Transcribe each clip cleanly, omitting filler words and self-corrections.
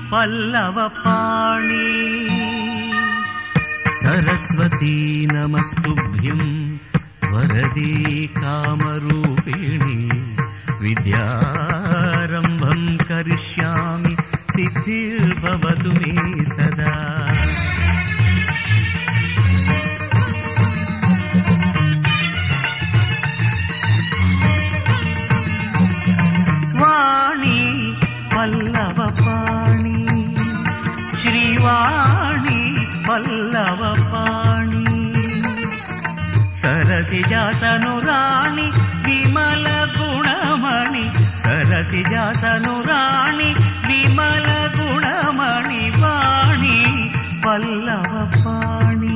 పల్లవపాణి. సరస్వతీ నమస్తుభ్యం వరదే కామరూపిణి. విద్యారంభం కరిష్యామి సిద్ధిర్భవతు మే సదా. వాణి పల్లవపాణి శ్రీవాణి పల్లవపాణి. సరసిజాసనురాణి విమల గుణమణి. సరసిజాసనురాణి విమల గుణమణి. వాణి పల్లవపాణి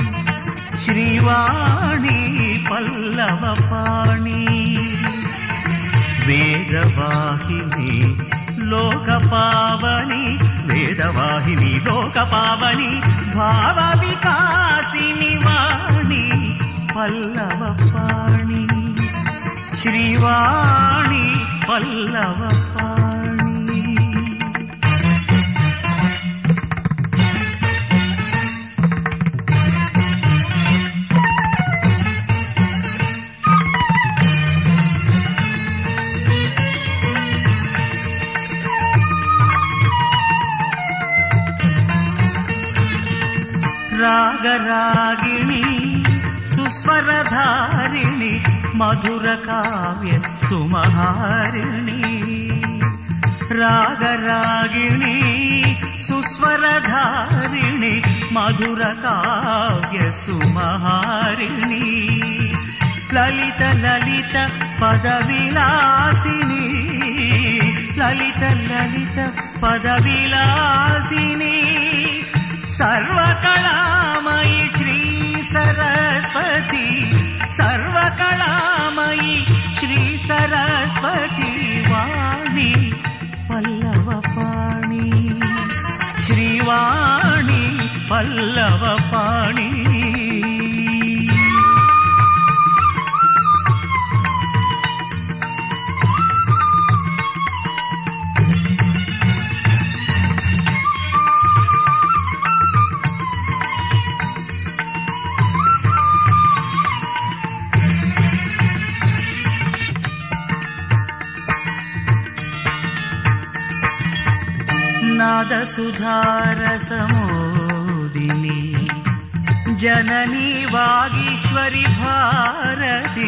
శ్రీవాణి పల్లవపాణి. వేదవాహిని లోకపావని. వేదవాహిని లోకపావని. భావ వికాసిని వాణి పల్లవపాణి శ్రీవాణి పల్లవపాణి. రాగరాగిణి సుస్వరధారిణి. మధుర కావ్య సుమహారిణి. రాగరాగిణి సుస్వరధారిణి. మధుర కావ్య సుమహారిణి. లలిత లలిత పద విలాసిని. లలిత లలిత పద విలాసిని. సర్వకళామయి శ్రీ సరస్వతి. సర్వకళామయి శ్రీ సరస్వతి. వాణి పల్లవపాణి శ్రీవాణి పల్లవపాణి. నాదసుధారసమోదిని జననీ వాగీశ్వరి భారతి.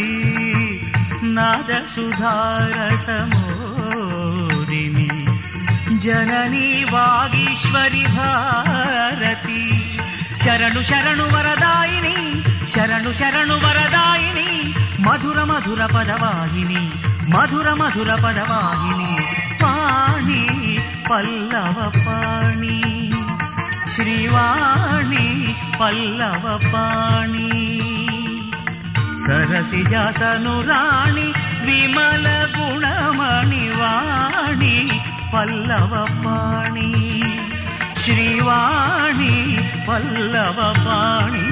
నాదసుధారసమోదిని జననీ వాగీశ్వరి భారతి. శరణు శరణు వరదాయిని. శరణు శరణు వరదాయిని. మధుర మధుర పదవాహిని. మధుర మధుర పదవాహిని. పాణి పల్లవపాణి శ్రీవాణి పల్లవపాణి. సరసిజాసనురాణి విమల గుణమణి. వాణి పల్లవపాణి శ్రీవాణి పల్లవపాణి.